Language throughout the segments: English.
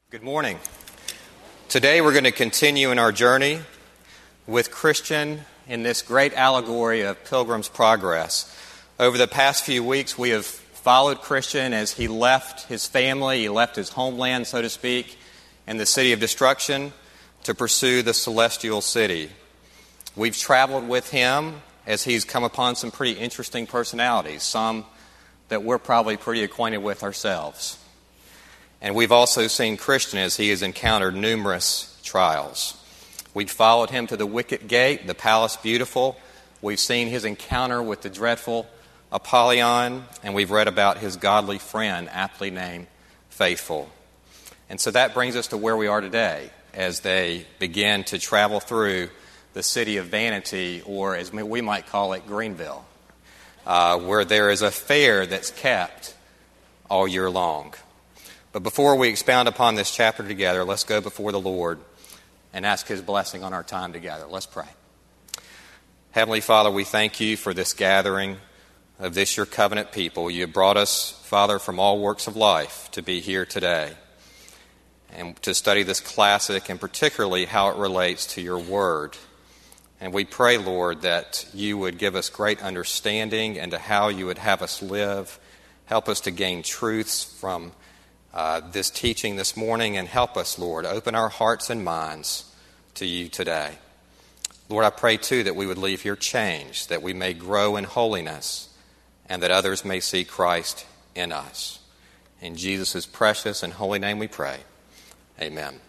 Good morning. Today we're going to continue in our journey with Christian in this great allegory of Pilgrim's Progress. Over the past few weeks we have followed Christian as he left his family, he left his homeland, so to speak, in the city of destruction to pursue the celestial city. We've traveled with him as he's come upon some pretty interesting personalities, some that we're probably pretty acquainted with ourselves. And we've also seen Christian as he has encountered numerous trials. We've followed him to the wicket gate, the palace beautiful. We've seen his encounter with the dreadful Apollyon, and we've read about his godly friend, aptly named Faithful. And so that brings us to where we are today, as they begin to travel through the city of Vanity, or as we might call it, Greenville, where there is a fair that's kept all year long. But before we expound upon this chapter together, let's go before the Lord and ask His blessing on our time together. Let's pray. Heavenly Father, we thank You for this gathering of this Your covenant people. You have brought us, Father, from all works of life to be here today and to study this classic and particularly how it relates to Your Word. And we pray, Lord, that You would give us great understanding into how You would have us live. Help us to gain truths from this teaching this morning, and help us, Lord, open our hearts and minds to You today. Lord, I pray, too, that we would leave here changed, that we may grow in holiness, and that others may see Christ in us. In Jesus' precious and holy name we pray. Amen.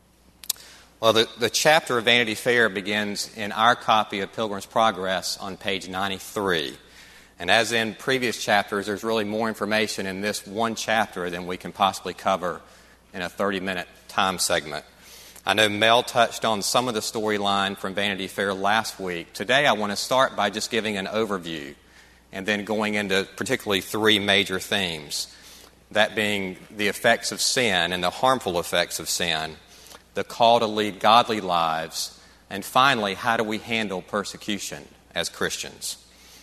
Well, the chapter of Vanity Fair begins in our copy of Pilgrim's Progress on page 93. And as in previous chapters, there's really more information in this one chapter than we can possibly cover in a 30-minute time segment. I know Mel touched on some of the storyline from Vanity Fair last week. Today I want to start by just giving an overview and then going into particularly three major themes. That being the effects of sin and the harmful effects of sin, the call to lead godly lives, and finally, how do we handle persecution as Christians?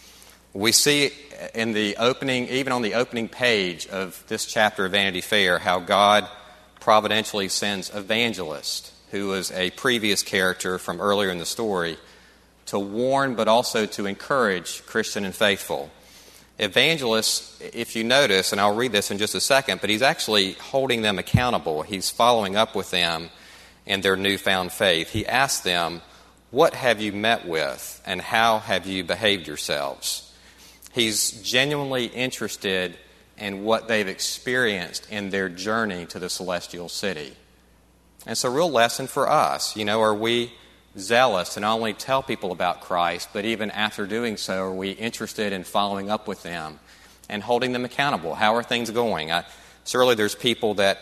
We see in the opening, even on the opening page of this chapter of Vanity Fair, how God providentially sends Evangelist, who was a previous character from earlier in the story, to warn but also to encourage Christian and Faithful. Evangelist, if you notice, and I'll read this in just a second, but he's actually holding them accountable. He's following up with them in their newfound faith. He asks them, "What have you met with, and how have you behaved yourselves?" He's genuinely interested in what they've experienced in their journey to the celestial city. And it's a real lesson for us. You know, are we zealous to not only tell people about Christ, but even after doing so, are we interested in following up with them and holding them accountable? How are things going? Certainly there's people that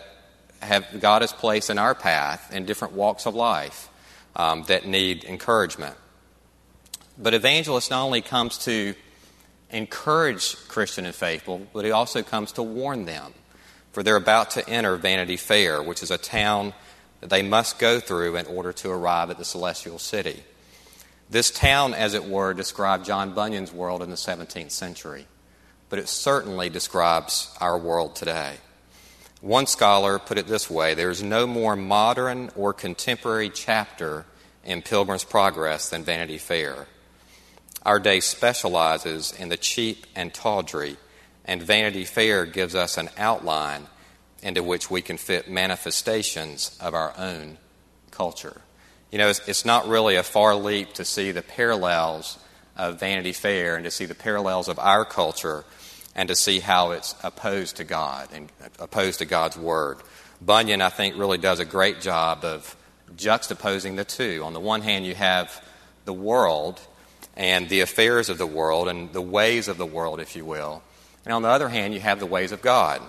God has placed in our path in different walks of life that need encouragement. But Evangelist not only comes to encourage Christian and Faithful, but he also comes to warn them, for they're about to enter Vanity Fair, which is a town that they must go through in order to arrive at the celestial city. This town, as it were, described John Bunyan's world in the 17th century, but it certainly describes our world today. One scholar put it this way: there's no more modern or contemporary chapter in Pilgrim's Progress than Vanity Fair. Our day specializes in the cheap and tawdry, and Vanity Fair gives us an outline into which we can fit manifestations of our own culture. You know, it's not really a far leap to see the parallels of Vanity Fair and to see the parallels of our culture and to see how it's opposed to God and opposed to God's Word. Bunyan, I think, really does a great job of juxtaposing the two. On the one hand, you have the world and the affairs of the world and the ways of the world, if you will. And on the other hand, you have the ways of God.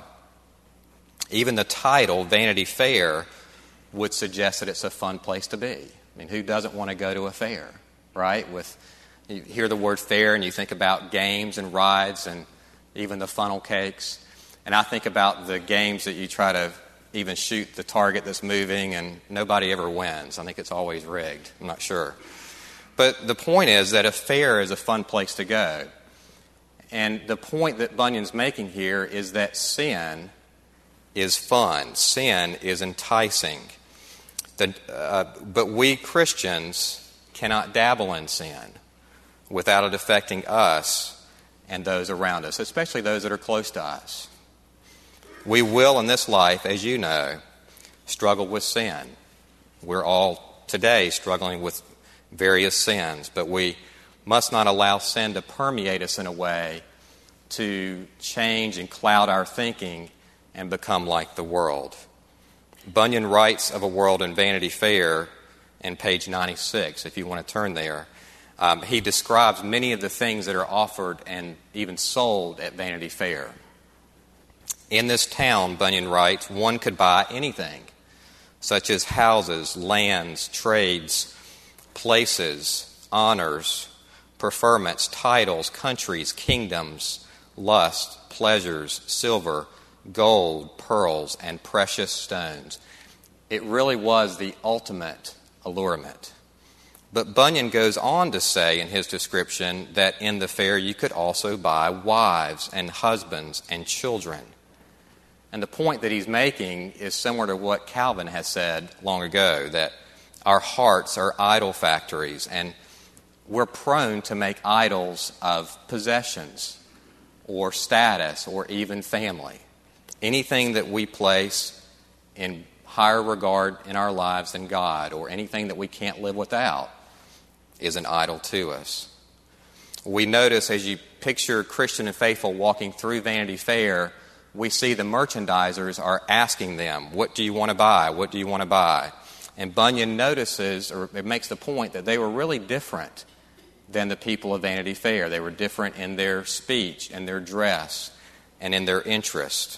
Even the title, Vanity Fair, would suggest that it's a fun place to be. I mean, who doesn't want to go to a fair, right? You hear the word fair and you think about games and rides and even the funnel cakes. And I think about the games that you try to even shoot the target that's moving and nobody ever wins. I think it's always rigged. I'm not sure. But the point is that a fair is a fun place to go. And the point that Bunyan's making here is that sin is fun. Sin is enticing. But we Christians cannot dabble in sin without it affecting us and those around us, especially those that are close to us. We will in this life, as you know, struggle with sin. We're all today struggling with various sins, but we must not allow sin to permeate us in a way to change and cloud our thinking and become like the world. Bunyan writes of a world in Vanity Fair in page 96, if you want to turn there. He describes many of the things that are offered and even sold at Vanity Fair. In this town, Bunyan writes, one could buy anything, such as houses, lands, trades, places, honors, preferments, titles, countries, kingdoms, lust, pleasures, silver, gold, pearls, and precious stones. It really was the ultimate allurement. But Bunyan goes on to say in his description that in the fair you could also buy wives and husbands and children. And the point that he's making is similar to what Calvin has said long ago, that our hearts are idol factories, and we're prone to make idols of possessions or status or even family. Anything that we place in higher regard in our lives than God, or anything that we can't live without, is an idol to us. We notice as you picture Christian and Faithful walking through Vanity Fair, we see the merchandisers are asking them, what do you want to buy? What do you want to buy? And Bunyan notices, or it makes the point, that they were really different than the people of Vanity Fair. They were different in their speech and their dress and in their interest.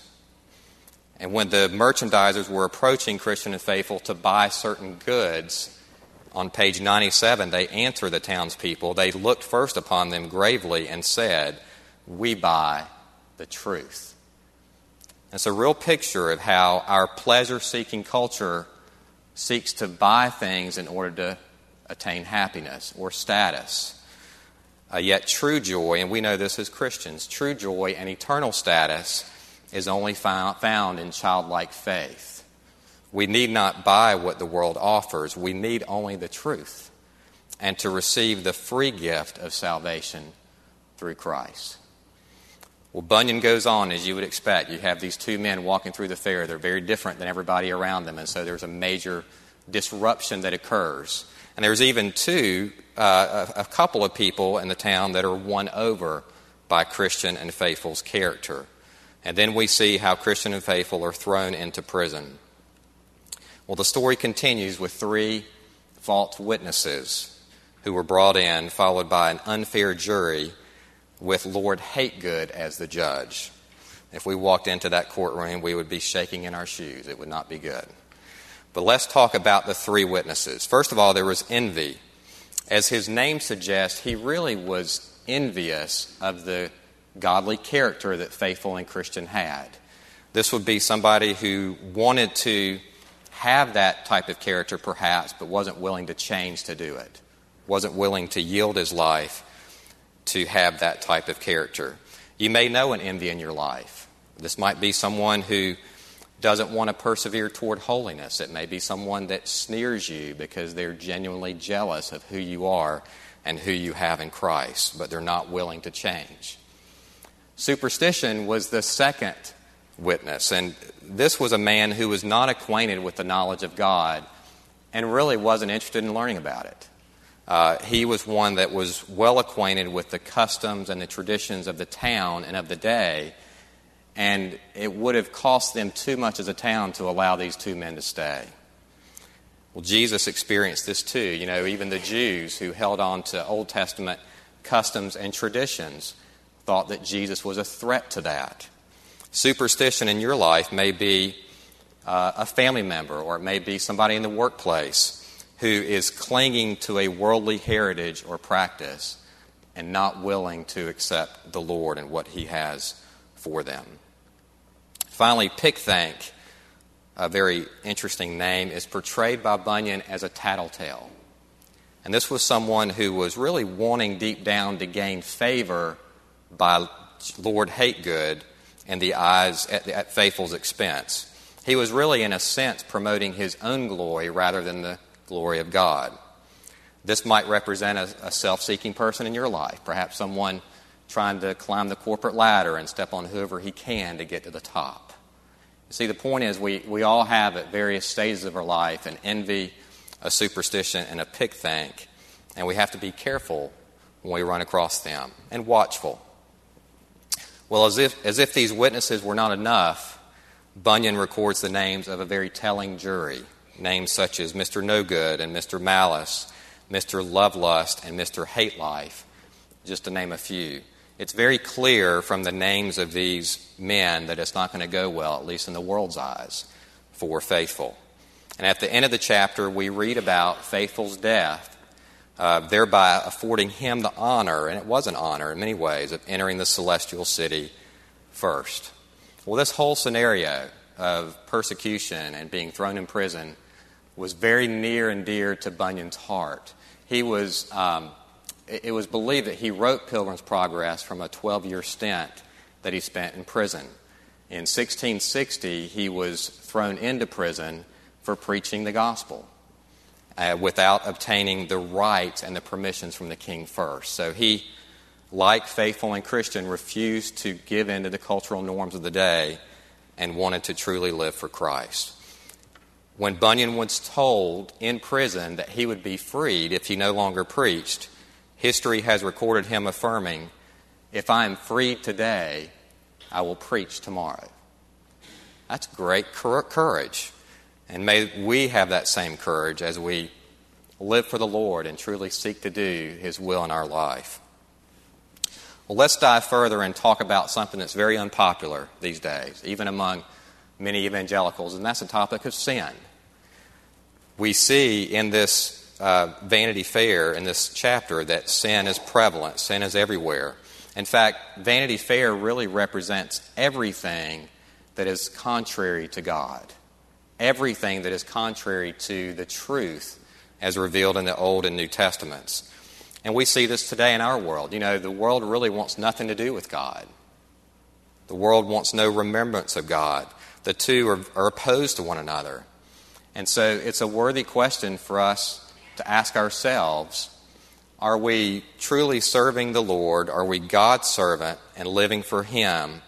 And when the merchandisers were approaching Christian and Faithful to buy certain goods, on page 97, they answer the townspeople. They looked first upon them gravely and said, we buy the truth. It's a real picture of how our pleasure-seeking culture seeks to buy things in order to attain happiness or status. Yet true joy, and we know this as Christians, true joy and eternal status is only found in childlike faith. We need not buy what the world offers. We need only the truth and to receive the free gift of salvation through Christ. Well, Bunyan goes on, as you would expect. You have these two men walking through the fair. They're very different than everybody around them, and so there's a major disruption that occurs. And there's even a couple of people in the town that are won over by Christian and Faithful's character. And then we see how Christian and Faithful are thrown into prison. Well, the story continues with 3 false witnesses who were brought in, followed by an unfair jury with Lord Hategood as the judge. If we walked into that courtroom, we would be shaking in our shoes. It would not be good. But let's talk about the 3 witnesses. First of all, there was envy. As his name suggests, he really was envious of the godly character that Faithful and Christian had. This would be somebody who wanted to have that type of character perhaps, but wasn't willing to change to do it. Wasn't willing to yield his life to have that type of character. You may know an envy in your life. This might be someone who doesn't want to persevere toward holiness. It may be someone that sneers you because they're genuinely jealous of who you are and who you have in Christ, but they're not willing to change. Superstition was the second witness, and this was a man who was not acquainted with the knowledge of God and really wasn't interested in learning about it. He was one that was well acquainted with the customs and the traditions of the town and of the day, and it would have cost them too much as a town to allow these 2 men to stay. Well, Jesus experienced this too. You know, even the Jews who held on to Old Testament customs and traditions thought that Jesus was a threat to that. Superstition in your life may be a family member, or it may be somebody in the workplace who is clinging to a worldly heritage or practice and not willing to accept the Lord and what He has for them. Finally, Pickthank, a very interesting name, is portrayed by Bunyan as a tattletale. And this was someone who was really wanting deep down to gain favor by Lord Hategood in the eyes at Faithful's expense. He was really, in a sense, promoting his own glory rather than the glory of God. This might represent a self-seeking person in your life, perhaps someone trying to climb the corporate ladder and step on whoever he can to get to the top. You see, the point is we all have at various stages of our life an envy, a superstition, and a pickthank, and we have to be careful when we run across them, and watchful. Well, as if these witnesses were not enough, Bunyan records the names of a very telling jury, names such as Mr. No Good and Mr. Malice, Mr. Lovelust, and Mr. Hate Life, just to name a few. It's very clear from the names of these men that it's not going to go well, at least in the world's eyes, for Faithful. And at the end of the chapter, we read about Faithful's death, thereby affording him the honor, and it was an honor in many ways, of entering the celestial city first. Well, this whole scenario of persecution and being thrown in prison was very near and dear to Bunyan's heart. It was believed that he wrote Pilgrim's Progress from a 12-year stint that he spent in prison. In 1660, he was thrown into prison for preaching the gospel without obtaining the rights and the permissions from the king first. So he, like Faithful and Christian, refused to give in to the cultural norms of the day and wanted to truly live for Christ. When Bunyan was told in prison that he would be freed if he no longer preached, history has recorded him affirming, "If I am freed today, I will preach tomorrow." That's great courage. And may we have that same courage as we live for the Lord and truly seek to do His will in our life. Well, let's dive further and talk about something that's very unpopular these days, even among many evangelicals, and that's the topic of sin. We see in this Vanity Fair, in this chapter, that sin is prevalent, sin is everywhere. In fact, Vanity Fair really represents everything that is contrary to God, everything that is contrary to the truth as revealed in the Old and New Testaments. And we see this today in our world. You know, the world really wants nothing to do with God. The world wants no remembrance of God. The two are opposed to one another. And so it's a worthy question for us to ask ourselves, are we truly serving the Lord? Are we God's servant and living for Him?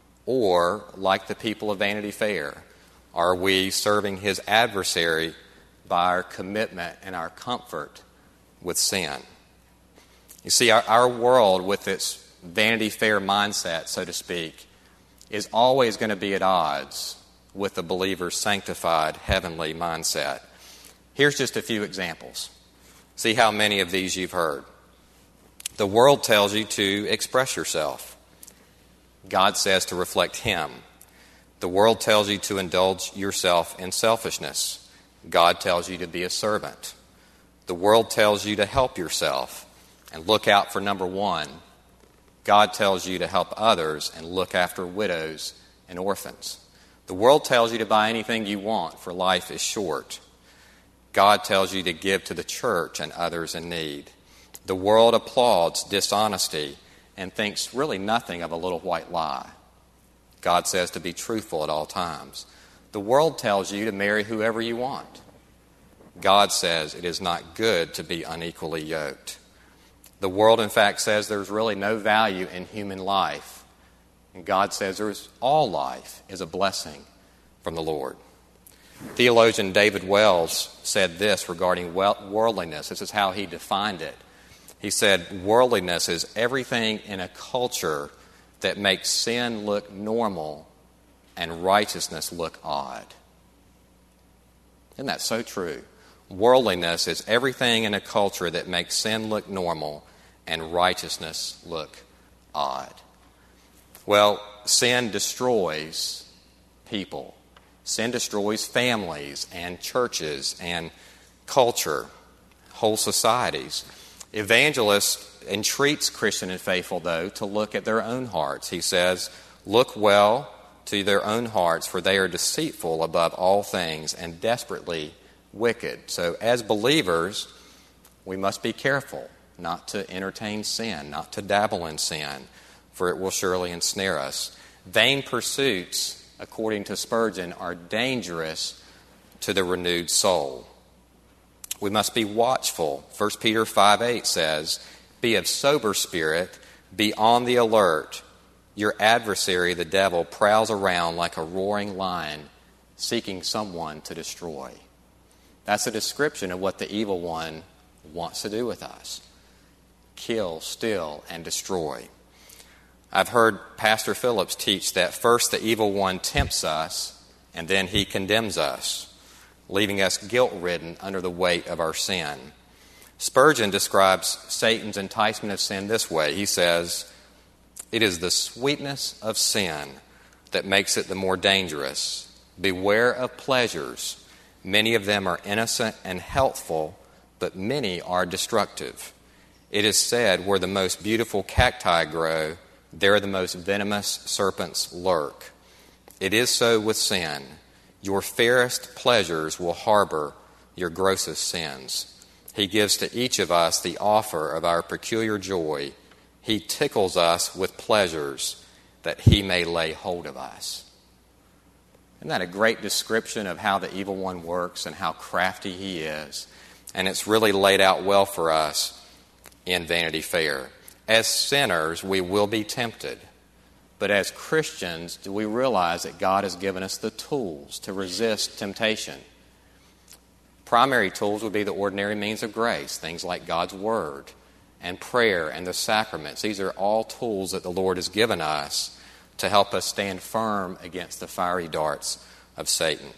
Or, like the people of Vanity Fair, are we serving His adversary by our commitment and our comfort with sin? You see, our world, with its Vanity Fair mindset, so to speak, is always going to be at odds with the believer's sanctified heavenly mindset. Here's just a few examples. See how many of these you've heard. The world tells you to express yourself. God says to reflect Him. The world tells you to indulge yourself in selfishness. God tells you to be a servant. The world tells you to help yourself and look out for number one. God tells you to help others and look after widows and orphans. The world tells you to buy anything you want, for life is short. God tells you to give to the church and others in need. The world applauds dishonesty and thinks really nothing of a little white lie. God says to be truthful at all times. The world tells you to marry whoever you want. God says it is not good to be unequally yoked. The world, in fact, says there's really no value in human life. And God says all life is a blessing from the Lord. Theologian David Wells said this regarding worldliness. This is how he defined it. He said, worldliness is everything in a culture that makes sin look normal and righteousness look odd. Isn't that so true? Worldliness is everything in a culture that makes sin look normal and righteousness look odd. Well, sin destroys people. Sin destroys families and churches and culture, whole societies. Evangelist entreats Christian and Faithful, though, to look at their own hearts. He says, look well to their own hearts, for they are deceitful above all things and desperately wicked. So as believers, we must be careful not to entertain sin, not to dabble in sin, for it will surely ensnare us. Vain pursuits, according to Spurgeon, are dangerous to the renewed soul. We must be watchful. 1 Peter 5:8 says, "Be of sober spirit, be on the alert. Your adversary, the devil, prowls around like a roaring lion, seeking someone to destroy." That's a description of what the evil one wants to do with us: kill, steal, and destroy. I've heard Pastor Phillips teach that first the evil one tempts us, and then he condemns us, leaving us guilt-ridden under the weight of our sin. Spurgeon describes Satan's enticement of sin this way. He says, "It is the sweetness of sin that makes it the more dangerous. Beware of pleasures. Many of them are innocent and healthful, but many are destructive. It is said, where the most beautiful cacti grow, there the most venomous serpents lurk. It is so with sin. Your fairest pleasures will harbor your grossest sins. He gives to each of us the offer of our peculiar joy. He tickles us with pleasures that he may lay hold of us." Isn't that a great description of how the evil one works and how crafty he is? And it's really laid out well for us in Vanity Fair. As sinners, we will be tempted. But as Christians, do we realize that God has given us the tools to resist temptation? Primary tools would be the ordinary means of grace, things like God's Word and prayer and the sacraments. These are all tools that the Lord has given us to help us stand firm against the fiery darts of Satan.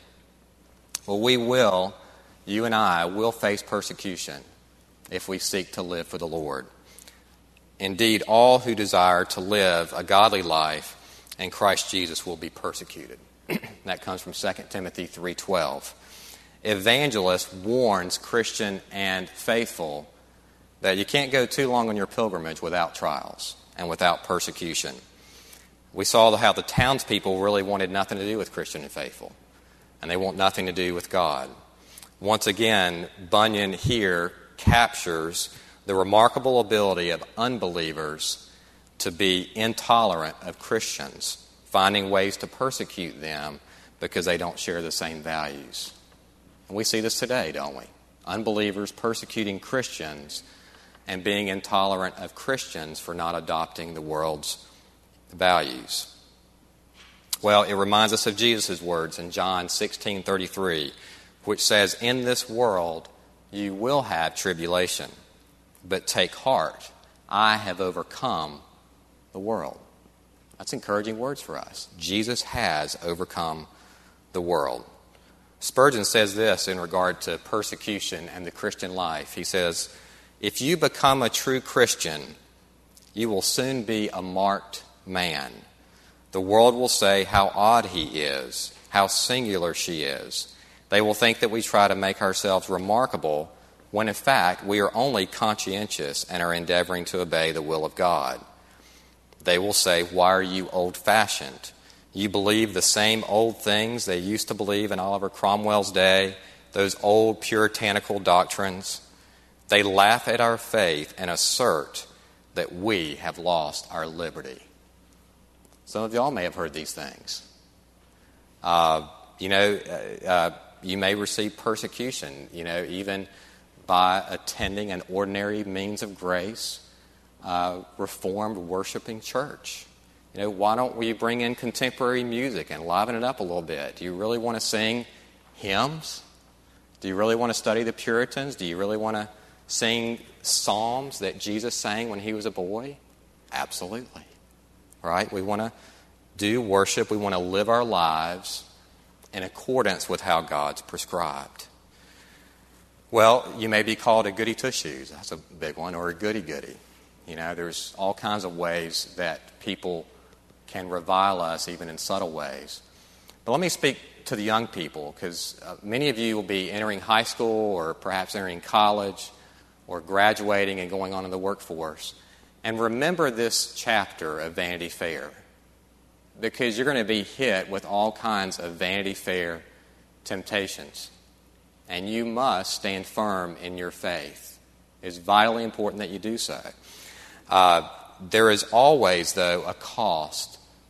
Well, you and I will face persecution if we seek to live for the Lord. Indeed, all who desire to live a godly life in Christ Jesus will be persecuted. That comes from 2 Timothy 3:12. Evangelist warns Christian and faithful that you can't go too long on your pilgrimage without trials and without persecution. We saw how the townspeople really wanted nothing to do with Christian and faithful, and they want nothing to do with God. Once again, Bunyan here captures the remarkable ability of unbelievers to be intolerant of Christians, finding ways to persecute them because they don't share the same values. And we see this today, don't we? Unbelievers persecuting Christians and being intolerant of Christians for not adopting the world's values. Well, it reminds us of Jesus' words in John 16:33, which says, "In this world you will have tribulation, but take heart, I have overcome the world." That's encouraging words for us. Jesus has overcome the world. Spurgeon says this in regard to persecution and the Christian life. He says, "If you become a true Christian, you will soon be a marked man. The world will say how odd he is, how singular she is. They will think that we try to make ourselves remarkable when in fact we are only conscientious and are endeavoring to obey the will of God. They will say, 'Why are you old-fashioned? You believe the same old things they used to believe in Oliver Cromwell's day, those old puritanical doctrines.' They laugh at our faith and assert that we have lost our liberty." Some of y'all may have heard these things. You may receive persecution, even by attending an ordinary means of grace, Reformed worshiping church. Why don't we bring in contemporary music and liven it up a little bit? Do you really want to sing hymns? Do you really want to study the Puritans? Do you really want to sing psalms that Jesus sang when he was a boy? Absolutely. Right? We want to do worship. We want to live our lives in accordance with how God's prescribed. Well, you may be called a goody two-shoes. That's a big one. Or a goody-goody. There's all kinds of ways that people can revile us, even in subtle ways. But let me speak to the young people, because many of you will be entering high school or perhaps entering college or graduating and going on in the workforce. And remember this chapter of Vanity Fair, because you're going to be hit with all kinds of Vanity Fair temptations. And you must stand firm in your faith. It's vitally important that you do so. There is always, though, a cost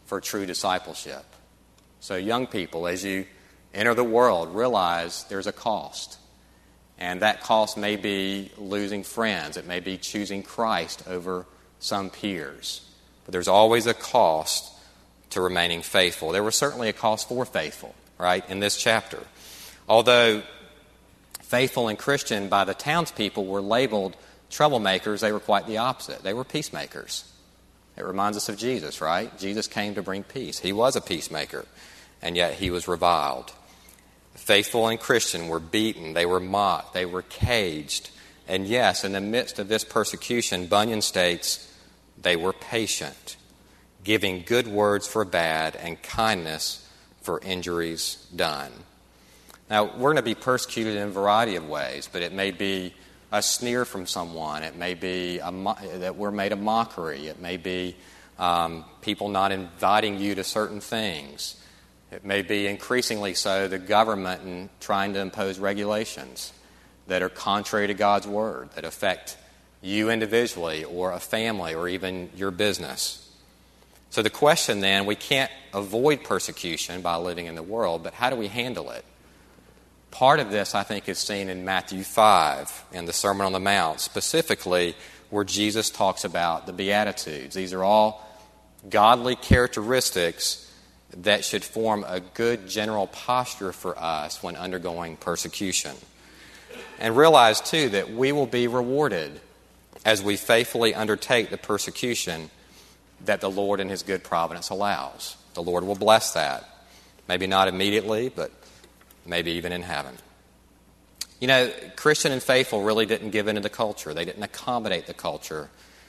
for true discipleship. So young people, as you enter the world, realize there's a cost. And that cost may be losing friends. It may be choosing Christ over some peers. But there's always a cost to remaining faithful. There was certainly a cost for faithful, right, in this chapter. Although faithful and Christian by the townspeople were labeled troublemakers, they were quite the opposite. They were peacemakers. It reminds us of Jesus, right? Jesus came to bring peace. He was a peacemaker, and yet he was reviled. Faithful and Christian were beaten, they were mocked, they were caged. And yes, in the midst of this persecution, Bunyan states, they were patient, giving good words for bad and kindness for injuries done. Now, we're going to be persecuted in a variety of ways, but it may be a sneer from someone. It may be that we're made a mockery. It may be people not inviting you to certain things. It may be increasingly so the government and trying to impose regulations that are contrary to God's Word, that affect you individually or a family or even your business. So the question then, we can't avoid persecution by living in the world, but how do we handle it? Part of this, I think, is seen in Matthew 5 in the Sermon on the Mount, specifically where Jesus talks about the Beatitudes. These are all godly characteristics that should form a good general posture for us when undergoing persecution. And realize, too, that we will be rewarded as we faithfully undertake the persecution that the Lord in His good providence allows. The Lord will bless that. Maybe not immediately, but maybe even in heaven. You know, Christian and faithful really didn't give in to the culture. They didn't accommodate the culture.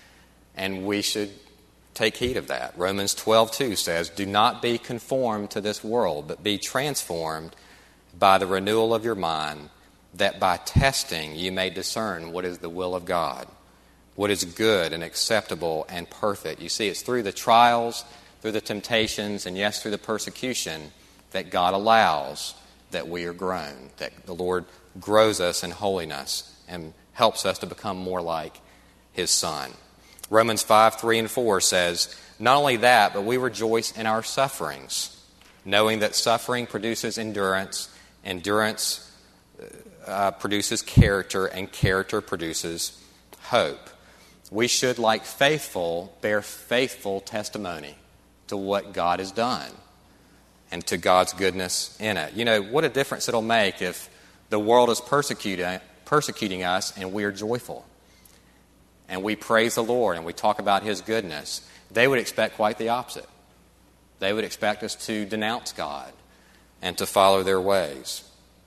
And we should take heed of that. Romans 12:2 says, do not be conformed to this world, but be transformed by the renewal of your mind, that by testing you may discern what is the will of God, what is good and acceptable and perfect. You see, it's through the trials, through the temptations, and yes, through the persecution that God allows that we are grown, that the Lord grows us in holiness and helps us to become more like His Son. Romans 5:3-4 says, not only that, but we rejoice in our sufferings, knowing that suffering produces endurance, endurance produces character, and character produces hope. We should, like faithful, bear faithful testimony to what God has done and to God's goodness in it. You know, what a difference it'll make if the world is persecuting us and we are joyful. And we praise the Lord and we talk about His goodness. They would expect quite the opposite. They would expect us to denounce God and to follow their ways.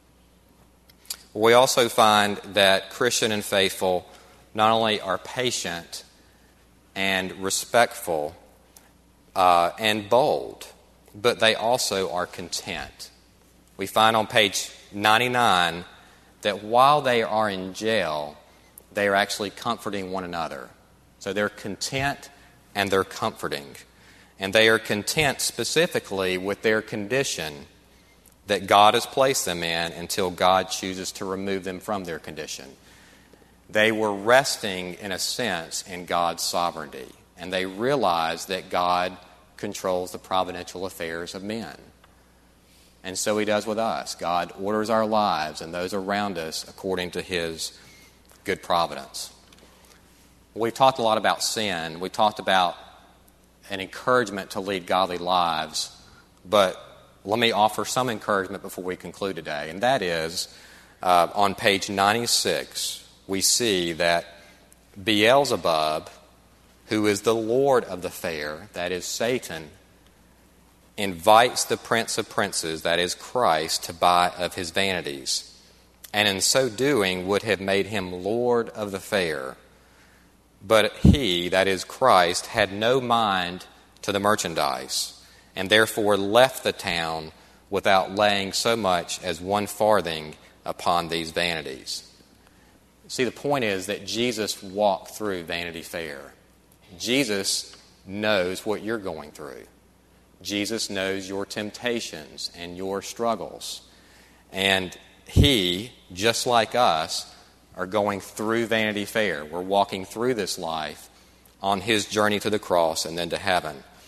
We also find that Christian and faithful not only are patient and respectful and bold, but they also are content. We find on page 99 that while they are in jail, they are actually comforting one another. So they're content and they're comforting. And they are content specifically with their condition that God has placed them in until God chooses to remove them from their condition. They were resting, in a sense, in God's sovereignty. And they realized that God controls the providential affairs of men. And so He does with us. God orders our lives and those around us according to His good providence. We've talked a lot about sin. We talked about an encouragement to lead godly lives. But let me offer some encouragement before we conclude today. And that is, on page 96, we see that Beelzebub, who is the lord of the fair, that is Satan, invites the prince of princes, that is Christ, to buy of his vanities, and in so doing would have made him lord of the fair. But he, that is Christ, had no mind to the merchandise, and therefore left the town without laying so much as one farthing upon these vanities. See, the point is that Jesus walked through Vanity Fair. Jesus knows what you're going through. Jesus knows your temptations and your struggles. And He, just like us, are going through Vanity Fair. We're walking through this life on His journey to the cross and then to heaven.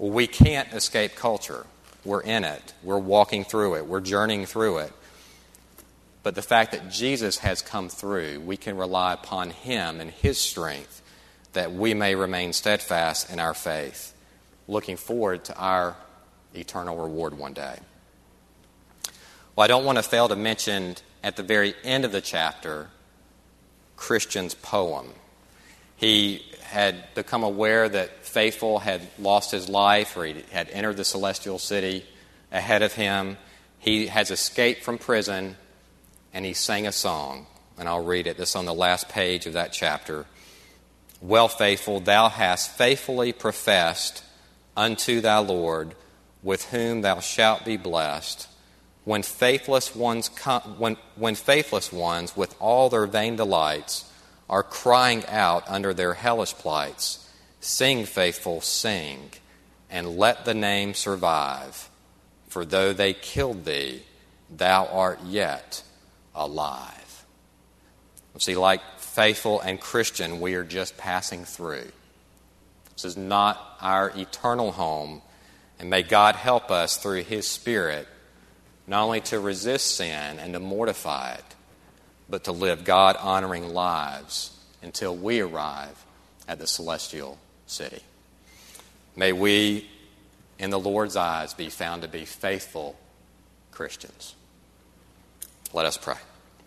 Well, we can't escape culture. We're in it. We're walking through it. We're journeying through it. But the fact that Jesus has come through, we can rely upon Him and His strength that we may remain steadfast in our faith, looking forward to our eternal reward one day. Well, I don't want to fail to mention at the very end of the chapter, Christian's poem. He had become aware that Faithful had lost his life, or he had entered the celestial city ahead of him. He has escaped from prison, and he sang a song, and I'll read it. This is on the last page of that chapter. Well, Faithful, thou hast faithfully professed unto thy Lord, with whom thou shalt be blessed. When faithless ones with all their vain delights are crying out under their hellish plights, sing, Faithful, sing, and let the name survive. For though they killed thee, thou art yet alive. See, like Faithful and Christian, we are just passing through. This is not our eternal home, and may God help us through His Spirit not only to resist sin and to mortify it, but to live God-honoring lives until we arrive at the celestial city. May we, in the Lord's eyes, be found to be faithful Christians. Let us pray.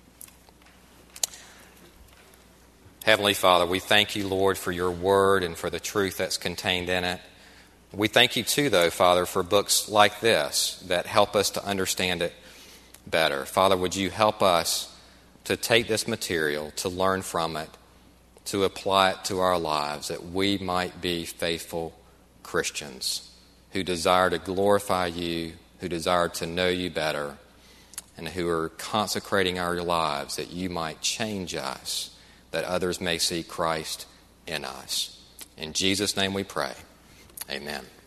Heavenly Father, we thank you, Lord, for your word and for the truth that's contained in it. We thank you, too, though, Father, for books like this that help us to understand it better. Father, would you help us to take this material, to learn from it, to apply it to our lives, that we might be faithful Christians who desire to glorify you, who desire to know you better, and who are consecrating our lives that you might change us, that others may see Christ in us. In Jesus' name we pray. Amen.